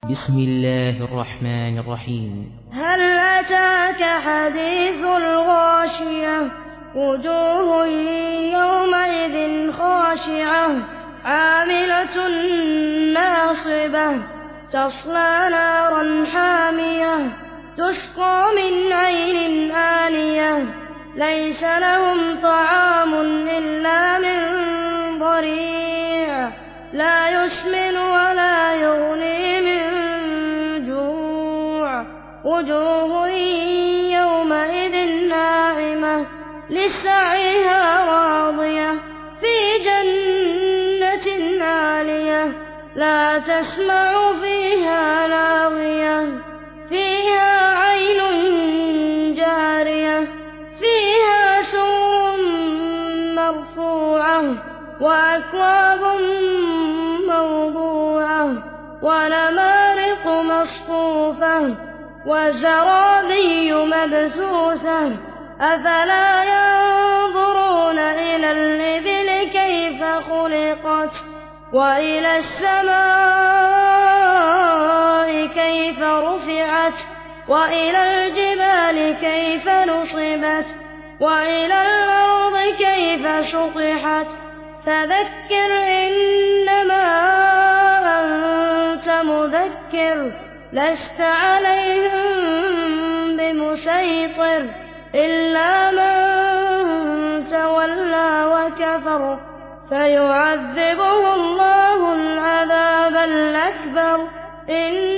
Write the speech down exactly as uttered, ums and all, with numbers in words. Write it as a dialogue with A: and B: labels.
A: بسم الله الرحمن الرحيم.
B: هل أتاك حديث الغاشية وجوه يومئذ خاشعة عاملة ناصبة تصلى نارا حامية تسقى من عين آنية ليس لهم طعام إلا من ضريع لا يسمن ولا يغني من جوع وجوه يومئذ ناعمة لسعيها راضية في جنة عالية لا تسمع فيها لاغية فيها عين جارية فيها سرر مرفوعة وأكواب موضوعة ونمارق مصفوفة وزرابي مبثوثة أفلا ينظرون إلى الإبل كيف خلقت وإلى السماء كيف رفعت وإلى الجبال كيف نصبت وإلى الأرض كيف سطحت فذكر إنما أنت مذكر لست عليهم بمسيطر إلا من تولى وكفر فيعذبه الله العذاب الأكبر.